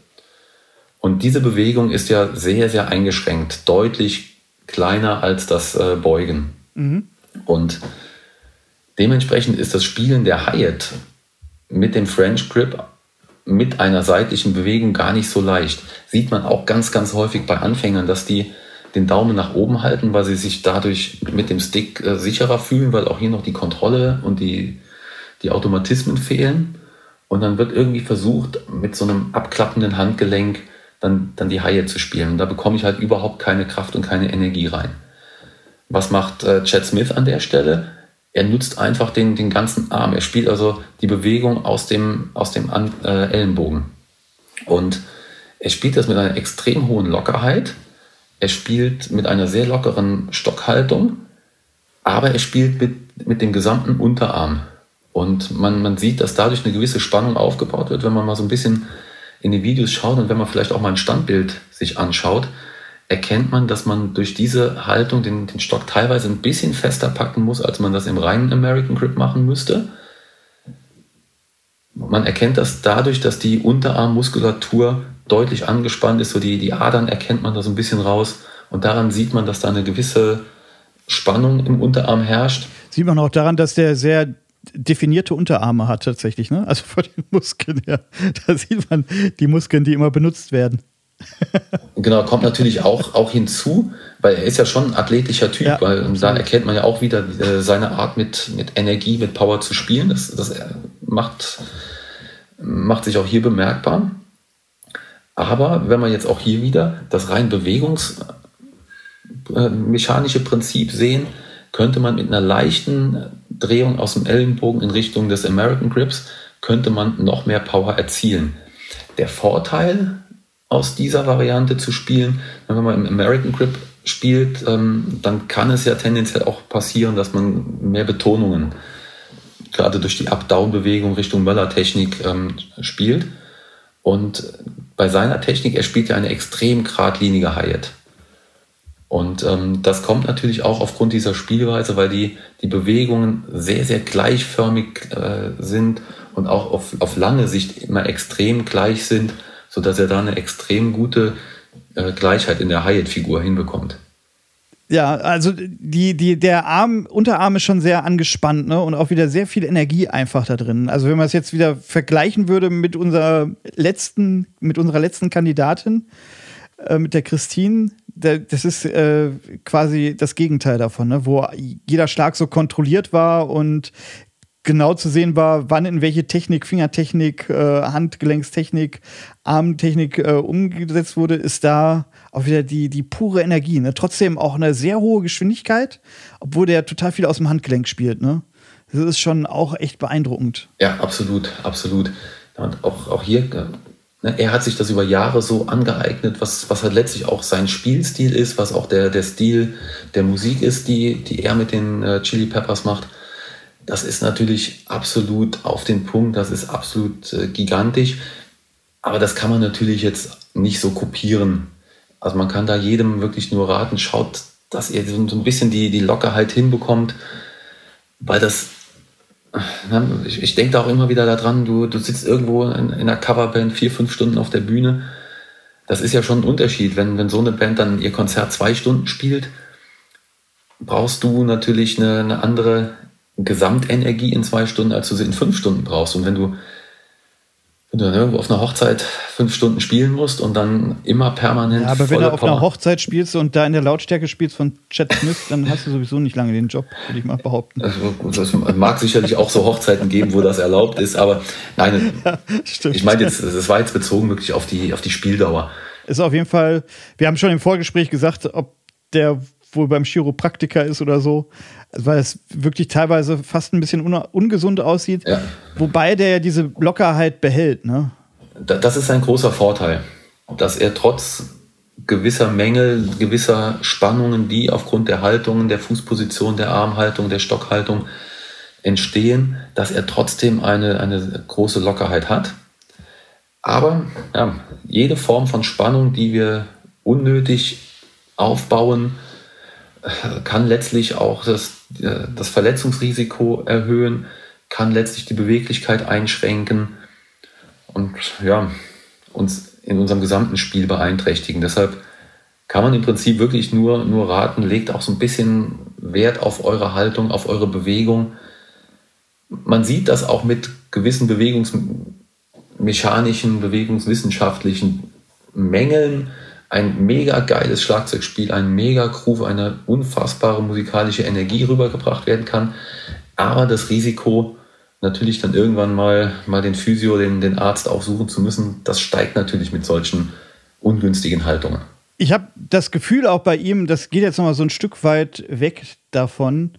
Und diese Bewegung ist ja sehr, sehr eingeschränkt, deutlich kleiner als das Beugen. Mhm. Und dementsprechend ist das Spielen der Hi-Hat mit dem French Grip mit einer seitlichen Bewegung gar nicht so leicht. Sieht man auch ganz, ganz häufig bei Anfängern, dass die den Daumen nach oben halten, weil sie sich dadurch mit dem Stick sicherer fühlen, weil auch hier noch die Kontrolle und die Automatismen fehlen. Und dann wird irgendwie versucht, mit so einem abklappenden Handgelenk dann die Hi-Hat zu spielen. Und da bekomme ich halt überhaupt keine Kraft und keine Energie rein. Was macht Chad Smith an der Stelle? Er nutzt einfach den ganzen Arm. Er spielt also die Bewegung aus dem Ellenbogen. Und er spielt das mit einer extrem hohen Lockerheit. Er spielt mit einer sehr lockeren Stockhaltung, aber er spielt mit dem gesamten Unterarm. Und man sieht, dass dadurch eine gewisse Spannung aufgebaut wird, wenn man mal so ein bisschen in die Videos schaut und wenn man vielleicht auch mal ein Standbild sich anschaut, erkennt man, dass man durch diese Haltung den Stock teilweise ein bisschen fester packen muss, als man das im reinen American Grip machen müsste. Man erkennt das dadurch, dass die Unterarmmuskulatur deutlich angespannt ist, so die Adern erkennt man da so ein bisschen raus und daran sieht man, dass da eine gewisse Spannung im Unterarm herrscht. Sieht man auch daran, dass der sehr definierte Unterarme hat tatsächlich, ne? Also von den Muskeln her, da sieht man die Muskeln, die immer benutzt werden. Genau, kommt natürlich auch hinzu, weil er ist ja schon ein athletischer Typ, ja, weil da erkennt man ja auch wieder seine Art mit Energie, mit Power zu spielen. Das macht sich auch hier bemerkbar. Aber wenn man jetzt auch hier wieder das rein bewegungsmechanische Prinzip sehen, könnte man mit einer leichten Drehung aus dem Ellenbogen in Richtung des American Grips, könnte man noch mehr Power erzielen. Der Vorteil aus dieser Variante zu spielen, wenn man im American Grip spielt, dann kann es ja tendenziell auch passieren, dass man mehr Betonungen, gerade durch die Up-Down-Bewegung Richtung Möller-Technik spielt. Und bei seiner Technik, er spielt ja eine extrem geradlinige Hi-Hat. Und das kommt natürlich auch aufgrund dieser Spielweise, weil die Bewegungen sehr, sehr gleichförmig sind und auch auf lange Sicht immer extrem gleich sind, sodass er da eine extrem gute Gleichheit in der Hi-Hat-Figur hinbekommt. Ja, also der Unterarm ist schon sehr angespannt, ne? Und auch wieder sehr viel Energie einfach da drin. Also wenn man es jetzt wieder vergleichen würde mit unserer letzten Kandidatin, mit der Christine, das ist quasi das Gegenteil davon, ne? Wo jeder Schlag so kontrolliert war und genau zu sehen war, wann in welche Technik, Fingertechnik, Handgelenkstechnik, Armtechnik umgesetzt wurde, ist da auch wieder die pure Energie. Ne? Trotzdem auch eine sehr hohe Geschwindigkeit, obwohl der total viel aus dem Handgelenk spielt. Ne? Das ist schon auch echt beeindruckend. Ja, absolut, absolut. Und auch hier, ne, er hat sich das über Jahre so angeeignet, was halt letztlich auch sein Spielstil ist, was auch der Stil der Musik ist, die er mit den Chili Peppers macht. Das ist natürlich absolut auf den Punkt, das ist absolut gigantisch, aber das kann man natürlich jetzt nicht so kopieren. Also man kann da jedem wirklich nur raten, schaut, dass ihr so ein bisschen die Lockerheit hinbekommt, weil das, ich denke da auch immer wieder daran, du sitzt irgendwo in einer Coverband 4-5 Stunden auf der Bühne, das ist ja schon ein Unterschied, wenn so eine Band dann ihr Konzert 2 Stunden spielt, brauchst du natürlich eine andere Gesamtenergie in 2 Stunden, als du sie in 5 Stunden brauchst. Und wenn du dann irgendwo auf einer Hochzeit 5 Stunden spielen musst und dann immer permanent. Ja, aber wenn du auf einer Hochzeit spielst und da in der Lautstärke spielst von Chad Smith, dann hast du sowieso nicht lange den Job, würde ich mal behaupten. Also, es mag sicherlich auch so Hochzeiten geben, wo das erlaubt ist, aber nein, ja, ich meine jetzt, das war jetzt bezogen wirklich auf die Spieldauer. Ist auf jeden Fall, wir haben schon im Vorgespräch gesagt, ob der wohl beim Chiropraktiker ist oder so, weil es wirklich teilweise fast ein bisschen ungesund aussieht, ja. Wobei der ja diese Lockerheit behält, ne? Das ist ein großer Vorteil, dass er trotz gewisser Mängel, gewisser Spannungen, die aufgrund der Haltungen, der Fußposition, der Armhaltung, der Stockhaltung entstehen, dass er trotzdem eine große Lockerheit hat. Aber ja, jede Form von Spannung, die wir unnötig aufbauen, kann letztlich auch das Verletzungsrisiko erhöhen, kann letztlich die Beweglichkeit einschränken und ja, uns in unserem gesamten Spiel beeinträchtigen. Deshalb kann man im Prinzip wirklich nur raten, legt auch so ein bisschen Wert auf eure Haltung, auf eure Bewegung. Man sieht das auch mit gewissen bewegungsmechanischen, bewegungswissenschaftlichen Mängeln. Ein mega geiles Schlagzeugspiel, ein mega Groove, eine unfassbare musikalische Energie rübergebracht werden kann. Aber das Risiko, natürlich dann irgendwann mal den Physio, den Arzt aufsuchen zu müssen, das steigt natürlich mit solchen ungünstigen Haltungen. Ich habe das Gefühl auch bei ihm, das geht jetzt noch mal so ein Stück weit weg davon.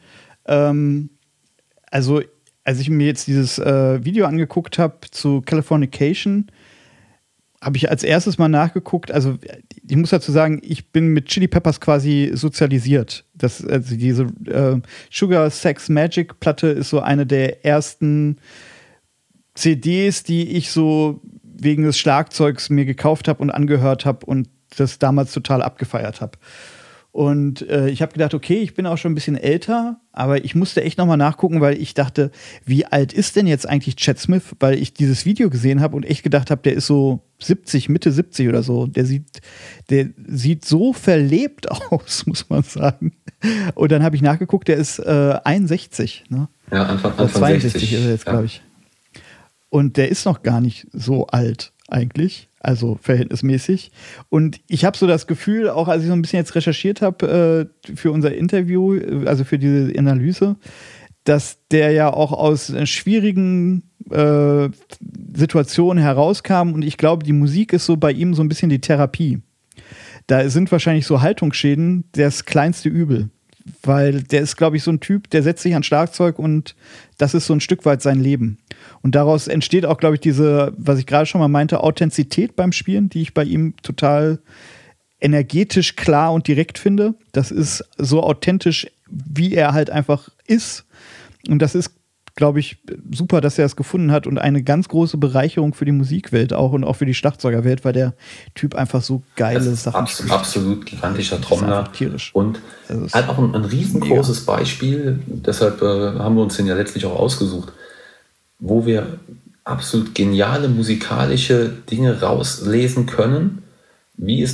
Also, als ich mir jetzt dieses Video angeguckt habe zu Californication, habe ich als erstes mal nachgeguckt, also ich muss dazu sagen, ich bin mit Chili Peppers quasi sozialisiert. Also diese Sugar Sex Magic Platte ist so eine der ersten CDs, die ich so wegen des Schlagzeugs mir gekauft habe und angehört habe und das damals total abgefeiert habe. Und ich habe gedacht, okay, ich bin auch schon ein bisschen älter, aber ich musste echt nochmal nachgucken, weil ich dachte, wie alt ist denn jetzt eigentlich Chad Smith? Weil ich dieses Video gesehen habe und echt gedacht habe, der ist so 70, Mitte 70 oder so. Der sieht so verlebt aus, muss man sagen. Und dann habe ich nachgeguckt, der ist 61. Ne? Ja, Anfang 62 60. ist er jetzt, glaube ich. Und der ist noch gar nicht so alt eigentlich. Also verhältnismäßig. Und ich habe so das Gefühl, auch als ich so ein bisschen jetzt recherchiert habe für unser Interview, also für diese Analyse, dass der ja auch aus schwierigen Situationen herauskam. Und ich glaube, die Musik ist so bei ihm so ein bisschen die Therapie. Da sind wahrscheinlich so Haltungsschäden das kleinste Übel. Weil der ist, glaube ich, so ein Typ, der setzt sich an Schlagzeug und das ist so ein Stück weit sein Leben. Und daraus entsteht auch, glaube ich, diese, was ich gerade schon mal meinte, Authentizität beim Spielen, die ich bei ihm total energetisch klar und direkt finde. Das ist so authentisch, wie er halt einfach ist. Und das ist, glaube ich, super, dass er es gefunden hat und eine ganz große Bereicherung für die Musikwelt auch und auch für die Schlagzeugerwelt, weil der Typ einfach so geile Sachen spielt. Absolut gigantischer Trommler tierisch. Und halt auch ein riesengroßes Beispiel, deshalb haben wir uns den ja letztlich auch ausgesucht, wo wir absolut geniale musikalische Dinge rauslesen können, wie es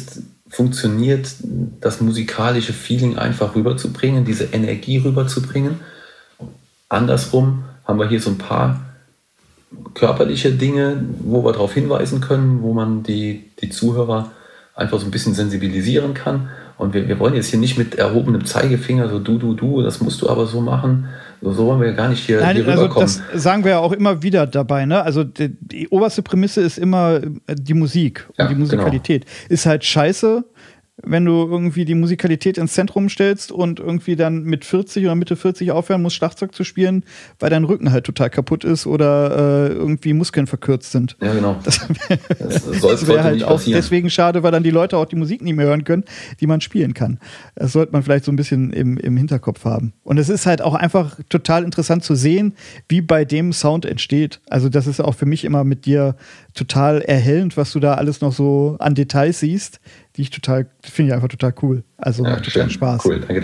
funktioniert, das musikalische Feeling einfach rüberzubringen, diese Energie rüberzubringen. Andersrum haben wir hier so ein paar körperliche Dinge, wo wir darauf hinweisen können, wo man die Zuhörer einfach so ein bisschen sensibilisieren kann. Und wir wollen jetzt hier nicht mit erhobenem Zeigefinger, so du, das musst du aber so machen. So wollen wir gar nicht hier rüberkommen. Also das sagen wir ja auch immer wieder dabei, ne? Also die oberste Prämisse ist immer die Musik und die Musikalität. Genau. Ist halt scheiße, wenn du irgendwie die Musikalität ins Zentrum stellst und irgendwie dann mit 40 oder Mitte 40 aufhören musst, Schlagzeug zu spielen, weil dein Rücken halt total kaputt ist oder irgendwie Muskeln verkürzt sind. Ja, genau. Das wäre halt auch deswegen schade, weil dann die Leute auch die Musik nicht mehr hören können, die man spielen kann. Das sollte man vielleicht so ein bisschen im Hinterkopf haben. Und es ist halt auch einfach total interessant zu sehen, wie bei dem Sound entsteht. Also das ist auch für mich immer mit dir total erhellend, was du da alles noch so an Details siehst, die finde ich einfach total cool. Also macht total Spaß. Cool, danke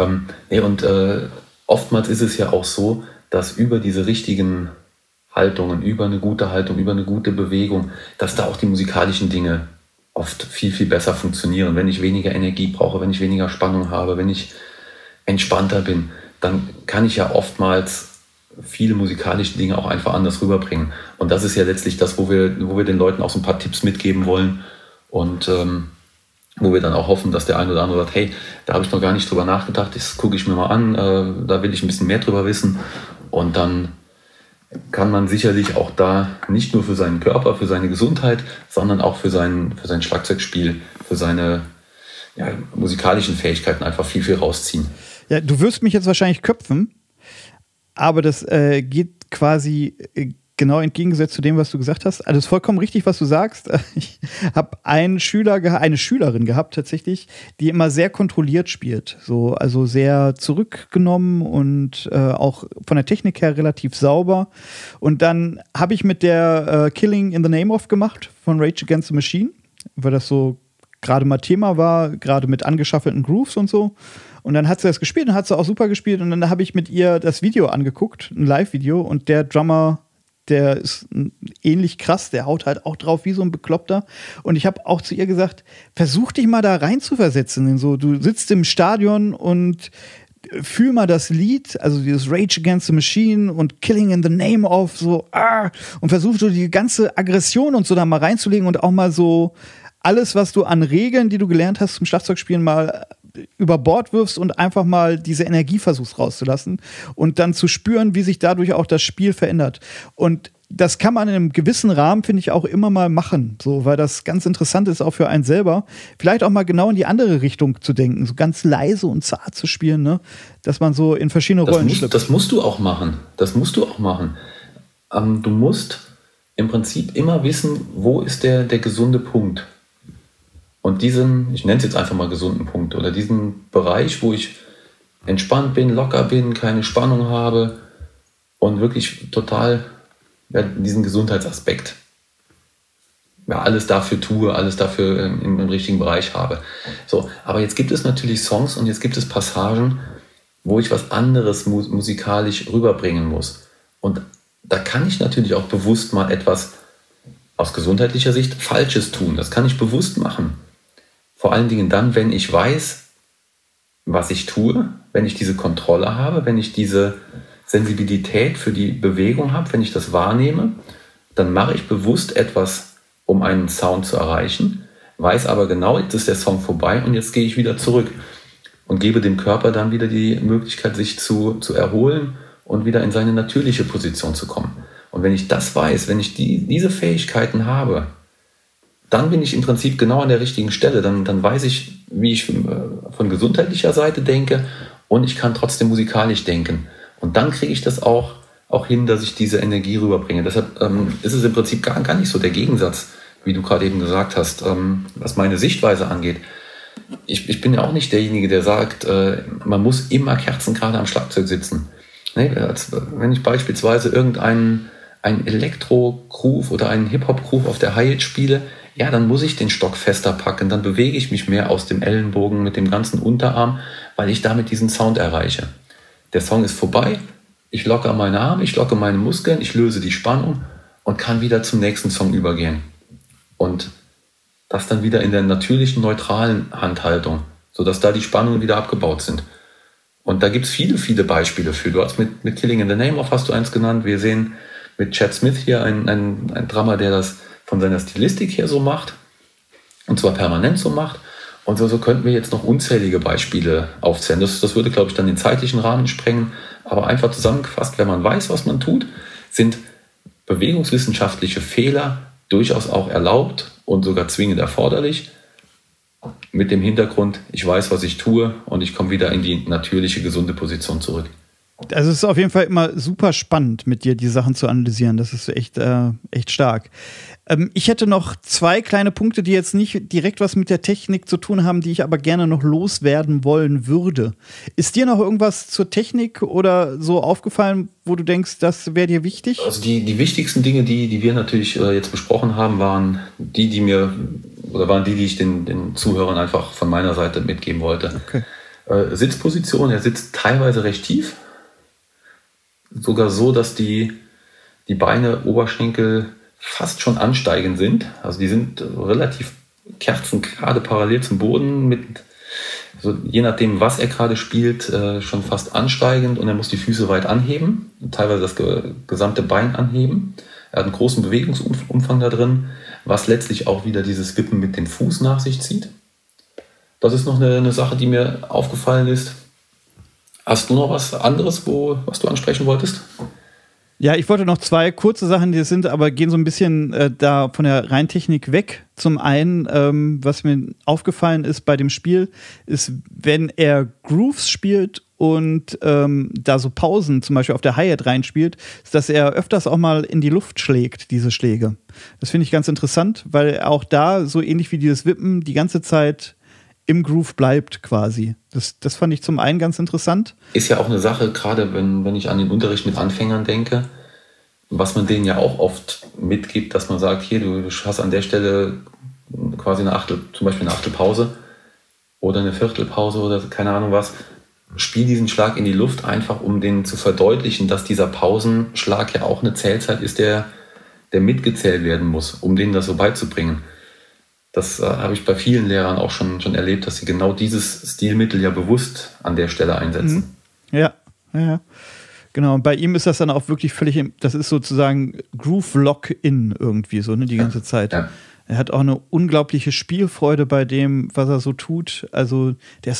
dir. Oftmals ist es ja auch so, dass über diese richtigen Haltungen, über eine gute Haltung, über eine gute Bewegung, dass da auch die musikalischen Dinge oft viel, viel besser funktionieren. Wenn ich weniger Energie brauche, wenn ich weniger Spannung habe, wenn ich entspannter bin, dann kann ich ja oftmals viele musikalische Dinge auch einfach anders rüberbringen. Und das ist ja letztlich das, wo wir den Leuten auch so ein paar Tipps mitgeben wollen und wo wir dann auch hoffen, dass der eine oder andere sagt, hey, da habe ich noch gar nicht drüber nachgedacht, das gucke ich mir mal an, da will ich ein bisschen mehr drüber wissen. Und dann kann man sicherlich auch da nicht nur für seinen Körper, für seine Gesundheit, sondern auch für sein Schlagzeugspiel, für seine musikalischen Fähigkeiten einfach viel, viel rausziehen. Ja, du wirst mich jetzt wahrscheinlich köpfen, aber das geht quasi genau entgegengesetzt zu dem, was du gesagt hast. Also es ist vollkommen richtig, was du sagst. Ich habe eine Schülerin gehabt tatsächlich, die immer sehr kontrolliert spielt. So, also sehr zurückgenommen und auch von der Technik her relativ sauber. Und dann habe ich mit der Killing in the Name of gemacht von Rage Against the Machine, weil das so gerade mal Thema war, gerade mit angeschaffelten Grooves und so. Und dann hat sie das gespielt und hat sie auch super gespielt. Und dann habe ich mit ihr das Video angeguckt, ein Live-Video. Und der Drummer, der ist ähnlich krass, der haut halt auch drauf wie so ein Bekloppter. Und ich habe auch zu ihr gesagt, versuch dich mal da rein zu versetzen. So, du sitzt im Stadion und fühl mal das Lied, also dieses Rage Against the Machine und Killing in the Name of, so, und versuch so die ganze Aggression und so da mal reinzulegen und auch mal so alles, was du an Regeln, die du gelernt hast zum Schlagzeugspielen, mal über Bord wirfst und einfach mal diese Energie versuchst rauszulassen und dann zu spüren, wie sich dadurch auch das Spiel verändert. Und das kann man in einem gewissen Rahmen, finde ich, auch immer mal machen, so, weil das ganz interessant ist, auch für einen selber. Vielleicht auch mal genau in die andere Richtung zu denken, so ganz leise und zart zu spielen, ne? Dass man so in verschiedene Rollen schlüpft. Das musst du auch machen. Du musst im Prinzip immer wissen, wo ist der gesunde Punkt. Und diesen, ich nenne es jetzt einfach mal gesunden Punkt, oder diesen Bereich, wo ich entspannt bin, locker bin, keine Spannung habe und wirklich total diesen Gesundheitsaspekt, alles dafür tue, alles dafür im richtigen Bereich habe. So, aber jetzt gibt es natürlich Songs und jetzt gibt es Passagen, wo ich was anderes musikalisch rüberbringen muss. Und da kann ich natürlich auch bewusst mal etwas aus gesundheitlicher Sicht Falsches tun. Das kann ich bewusst machen. Vor allen Dingen dann, wenn ich weiß, was ich tue, wenn ich diese Kontrolle habe, wenn ich diese Sensibilität für die Bewegung habe, wenn ich das wahrnehme, dann mache ich bewusst etwas, um einen Sound zu erreichen, weiß aber genau, jetzt ist der Song vorbei und jetzt gehe ich wieder zurück und gebe dem Körper dann wieder die Möglichkeit, sich zu erholen und wieder in seine natürliche Position zu kommen. Und wenn ich das weiß, wenn ich diese Fähigkeiten habe, dann bin ich im Prinzip genau an der richtigen Stelle. Dann weiß ich, wie ich von gesundheitlicher Seite denke und ich kann trotzdem musikalisch denken. Und dann kriege ich das auch hin, dass ich diese Energie rüberbringe. Deshalb ist es im Prinzip gar nicht so der Gegensatz, wie du gerade eben gesagt hast, was meine Sichtweise angeht. Ich bin ja auch nicht derjenige, der sagt, man muss immer kerzengerade am Schlagzeug sitzen. Nee, wenn ich beispielsweise irgendeinen Elektro-Groove oder einen Hip-Hop-Groove auf der Hi-Hat spiele, ja, dann muss ich den Stock fester packen, dann bewege ich mich mehr aus dem Ellenbogen mit dem ganzen Unterarm, weil ich damit diesen Sound erreiche. Der Song ist vorbei, ich lockere meine Arme, ich lockere meine Muskeln, ich löse die Spannung und kann wieder zum nächsten Song übergehen. Und das dann wieder in der natürlichen, neutralen Handhaltung, sodass da die Spannungen wieder abgebaut sind. Und da gibt es viele, viele Beispiele für. Du hast mit Killing in the Name of hast du eins genannt. Wir sehen mit Chad Smith hier einen Drummer, der das von seiner Stilistik her so macht. Und zwar permanent so macht. Und so könnten wir jetzt noch unzählige Beispiele aufzählen. Das würde, glaube ich, dann den zeitlichen Rahmen sprengen. Aber einfach zusammengefasst, wenn man weiß, was man tut, sind bewegungswissenschaftliche Fehler durchaus auch erlaubt und sogar zwingend erforderlich. Mit dem Hintergrund, ich weiß, was ich tue und ich komme wieder in die natürliche, gesunde Position zurück. Also es ist auf jeden Fall immer super spannend, mit dir die Sachen zu analysieren. Das ist echt stark. Ich hätte noch 2 kleine Punkte, die jetzt nicht direkt was mit der Technik zu tun haben, die ich aber gerne noch loswerden wollen würde. Ist dir noch irgendwas zur Technik oder so aufgefallen, wo du denkst, das wäre dir wichtig? Also die wichtigsten Dinge, die wir natürlich jetzt besprochen haben, waren die ich den Zuhörern einfach von meiner Seite mitgeben wollte. Okay. Sitzposition, er sitzt teilweise recht tief. Sogar so, dass die Beine, Oberschenkel fast schon ansteigend sind. Also die sind relativ kerzengerade parallel zum Boden, je nachdem, was er gerade spielt, schon fast ansteigend, und er muss die Füße weit anheben, teilweise das gesamte Bein anheben. Er hat einen großen Bewegungsumfang da drin, was letztlich auch wieder dieses Wippen mit dem Fuß nach sich zieht. Das ist noch eine Sache, die mir aufgefallen ist. Hast du noch was anderes, was du ansprechen wolltest? Ja, ich wollte noch 2 kurze Sachen, gehen so ein bisschen da von der Reintechnik weg. Zum einen, was mir aufgefallen ist bei dem Spiel, ist, wenn er Grooves spielt und da so Pausen zum Beispiel auf der Hi-Hat reinspielt, ist, dass er öfters auch mal in die Luft schlägt, diese Schläge. Das finde ich ganz interessant, weil auch da, so ähnlich wie dieses Wippen, die ganze Zeit im Groove bleibt quasi. Das fand ich zum einen ganz interessant. Ist ja auch eine Sache, gerade wenn ich an den Unterricht mit Anfängern denke, was man denen ja auch oft mitgibt, dass man sagt, hier, du hast an der Stelle quasi zum Beispiel eine Achtelpause oder eine Viertelpause oder keine Ahnung was. Spiel diesen Schlag in die Luft, einfach um denen zu verdeutlichen, dass dieser Pausenschlag ja auch eine Zählzeit ist, der mitgezählt werden muss, um denen das so beizubringen. Das habe ich bei vielen Lehrern auch schon erlebt, dass sie genau dieses Stilmittel ja bewusst an der Stelle einsetzen. Ja. Genau, und bei ihm ist das dann auch wirklich das ist sozusagen Groove-Lock-In irgendwie so, ne, die ganze Zeit. Ja. Er hat auch eine unglaubliche Spielfreude bei dem, was er so tut. Also,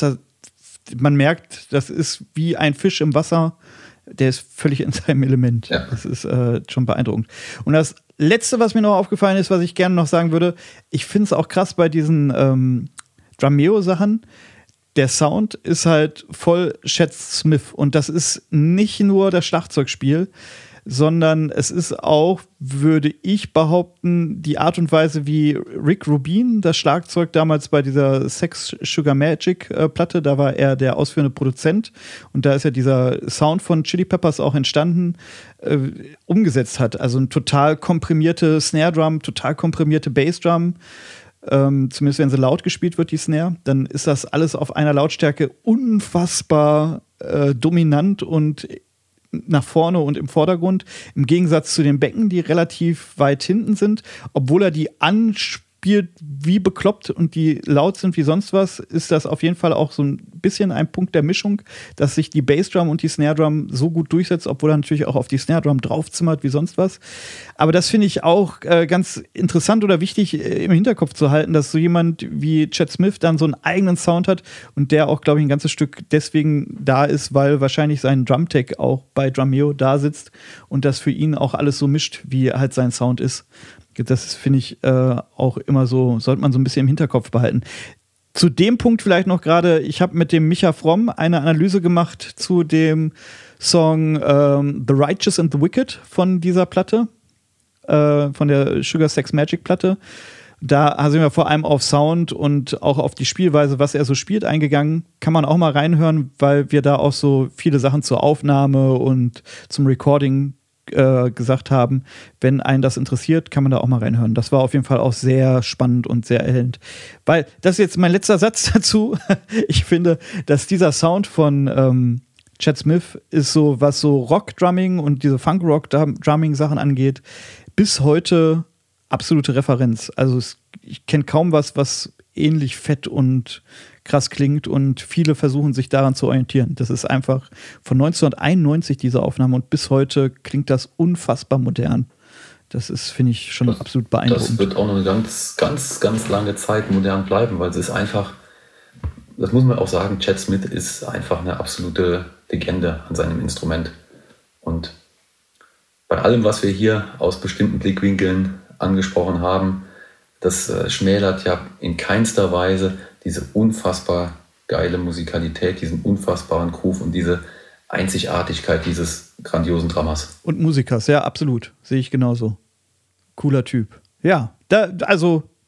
man merkt, das ist wie ein Fisch im Wasser. Der ist völlig in seinem Element. Ja. Das ist schon beeindruckend. Und das Letzte, was mir noch aufgefallen ist, was ich gerne noch sagen würde, ich finde es auch krass bei diesen Drumeo-Sachen. Der Sound ist halt voll Chad Smith. Und das ist nicht nur das Schlagzeugspiel, sondern es ist auch, würde ich behaupten, die Art und Weise, wie Rick Rubin das Schlagzeug damals bei dieser Sex Sugar Magic Platte, da war er der ausführende Produzent und da ist ja dieser Sound von Chili Peppers auch entstanden, umgesetzt hat. Also ein total komprimierte Snare Drum, total komprimierte Bass Drum, zumindest wenn sie laut gespielt wird, die Snare, dann ist das alles auf einer Lautstärke unfassbar dominant und nach vorne und im Vordergrund, im Gegensatz zu den Becken, die relativ weit hinten sind. Obwohl er die anspielt wie bekloppt und die laut sind wie sonst was, ist das auf jeden Fall auch so ein bisschen ein Punkt der Mischung, dass sich die Bassdrum und die Snare Drum so gut durchsetzt, obwohl er natürlich auch auf die Snare Drum draufzimmert wie sonst was. Aber das finde ich auch ganz interessant oder wichtig im Hinterkopf zu halten, dass so jemand wie Chad Smith dann so einen eigenen Sound hat und der auch, glaube ich, ein ganzes Stück deswegen da ist, weil wahrscheinlich sein Drumtech auch bei Drumeo da sitzt und das für ihn auch alles so mischt, wie halt sein Sound ist. Das finde ich auch immer so, sollte man so ein bisschen im Hinterkopf behalten. Zu dem Punkt vielleicht noch gerade, ich habe mit dem Micha Fromm eine Analyse gemacht zu dem Song The Righteous and the Wicked von dieser Platte, von der Sugar Sex Magic Platte. Da sind wir vor allem auf Sound und auch auf die Spielweise, was er so spielt, eingegangen. Kann man auch mal reinhören, weil wir da auch so viele Sachen zur Aufnahme und zum Recording gesagt haben. Wenn einen das interessiert, kann man da auch mal reinhören. Das war auf jeden Fall auch sehr spannend und sehr erhellend. Weil, das ist jetzt mein letzter Satz dazu. Ich finde, dass dieser Sound von Chad Smith ist so, was so Rock-Drumming und diese Funk-Rock-Drumming-Sachen angeht, bis heute absolute Referenz. Also es ich kenne kaum was ähnlich fett und krass klingt und viele versuchen sich daran zu orientieren. Das ist einfach von 1991 diese Aufnahme und bis heute klingt das unfassbar modern. Das ist, finde ich, schon absolut beeindruckend. Das wird auch noch eine ganz, ganz, ganz lange Zeit modern bleiben, weil es ist einfach, das muss man auch sagen, Chad Smith ist einfach eine absolute Legende an seinem Instrument. Und bei allem, was wir hier aus bestimmten Blickwinkeln angesprochen haben, das schmälert ja in keinster Weise diese unfassbar geile Musikalität, diesen unfassbaren Groove und diese Einzigartigkeit dieses grandiosen Drummers. Und Musikers, ja, absolut. Sehe ich genauso. Cooler Typ. Ja, das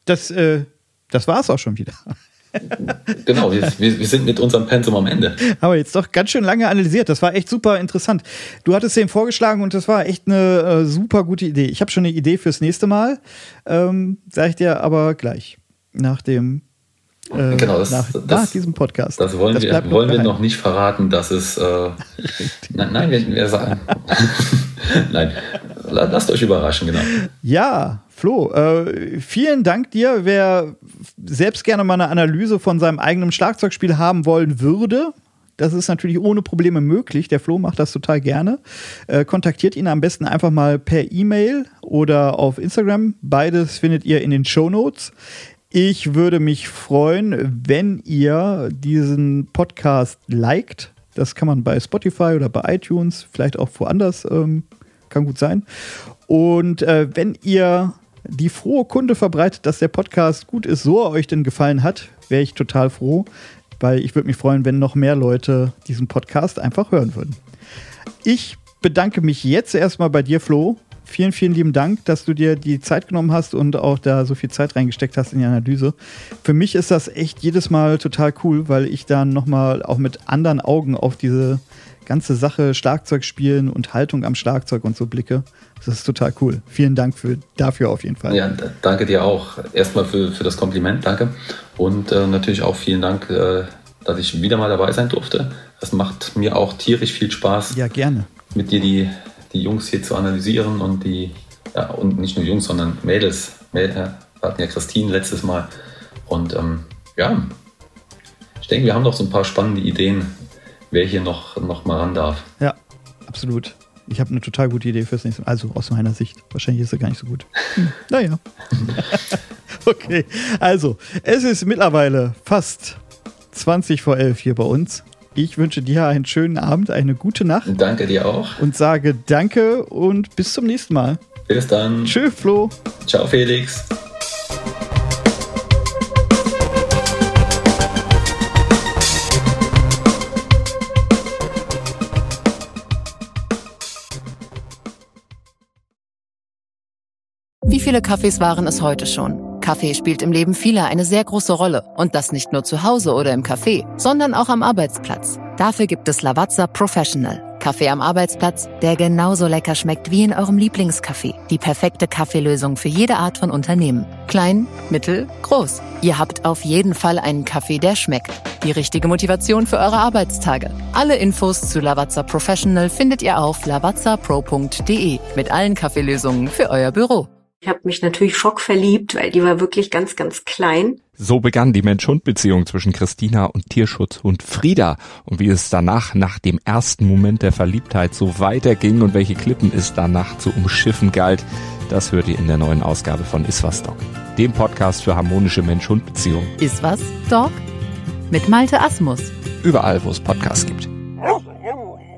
war's auch schon wieder. Genau, wir sind mit unserem Pensum am Ende. Aber jetzt doch ganz schön lange analysiert. Das war echt super interessant. Du hattest den vorgeschlagen und das war echt eine super gute Idee. Ich habe schon eine Idee fürs nächste Mal. Sag ich dir aber gleich. Nach dem genau, nach diesem Podcast. Das wollen wir noch nicht verraten, dass es nein, wir sagen nein, lasst euch überraschen, genau. Ja, Flo, vielen Dank dir. Wer selbst gerne mal eine Analyse von seinem eigenen Schlagzeugspiel haben wollen würde, das ist natürlich ohne Probleme möglich. Der Flo macht das total gerne. Kontaktiert ihn am besten einfach mal per E-Mail oder auf Instagram. Beides findet ihr in den Shownotes. Ich würde mich freuen, wenn ihr diesen Podcast liked. Das kann man bei Spotify oder bei iTunes, vielleicht auch woanders, kann gut sein. Und wenn ihr die frohe Kunde verbreitet, dass der Podcast gut ist, so er euch denn gefallen hat, wäre ich total froh, weil ich würde mich freuen, wenn noch mehr Leute diesen Podcast einfach hören würden. Ich bedanke mich jetzt erstmal bei dir, Flo. Vielen, vielen lieben Dank, dass du dir die Zeit genommen hast und auch da so viel Zeit reingesteckt hast in die Analyse. Für mich ist das echt jedes Mal total cool, weil ich dann nochmal auch mit anderen Augen auf diese ganze Sache Schlagzeug spielen und Haltung am Schlagzeug und so blicke. Das ist total cool. Vielen Dank dafür auf jeden Fall. Ja, danke dir auch. Erstmal für das Kompliment, danke. Und natürlich auch vielen Dank, dass ich wieder mal dabei sein durfte. Das macht mir auch tierisch viel Spaß. Ja, gerne. Mit dir die Jungs hier zu analysieren und und nicht nur Jungs, sondern Mädels. Wir hatten ja Christine letztes Mal. Und ich denke, wir haben noch so ein paar spannende Ideen, wer hier noch mal ran darf. Ja, absolut. Ich habe eine total gute Idee fürs nächste Mal. Also aus meiner Sicht. Wahrscheinlich ist sie gar nicht so gut. Naja. Okay, also es ist mittlerweile fast 20 vor 11 hier bei uns. Ich wünsche dir einen schönen Abend, eine gute Nacht. Danke dir auch. Und sage danke und bis zum nächsten Mal. Bis dann. Tschö, Flo. Ciao, Felix. Wie viele Kaffees waren es heute schon? Kaffee spielt im Leben vieler eine sehr große Rolle. Und das nicht nur zu Hause oder im Café, sondern auch am Arbeitsplatz. Dafür gibt es Lavazza Professional. Kaffee am Arbeitsplatz, der genauso lecker schmeckt wie in eurem Lieblingscafé. Die perfekte Kaffeelösung für jede Art von Unternehmen. Klein, mittel, groß. Ihr habt auf jeden Fall einen Kaffee, der schmeckt. Die richtige Motivation für eure Arbeitstage. Alle Infos zu Lavazza Professional findet ihr auf lavazzapro.de mit allen Kaffeelösungen für euer Büro. Ich habe mich natürlich schockverliebt, weil die war wirklich ganz, ganz klein. So begann die Mensch-Hund-Beziehung zwischen Christina und Tierschutzhund Frieda. Und wie es danach, nach dem ersten Moment der Verliebtheit, so weiterging und welche Klippen es danach zu umschiffen galt, das hört ihr in der neuen Ausgabe von Iswas Dog, dem Podcast für harmonische Mensch-Hund-Beziehungen. Iswas Dog? Mit Malte Asmus. Überall, wo es Podcasts gibt.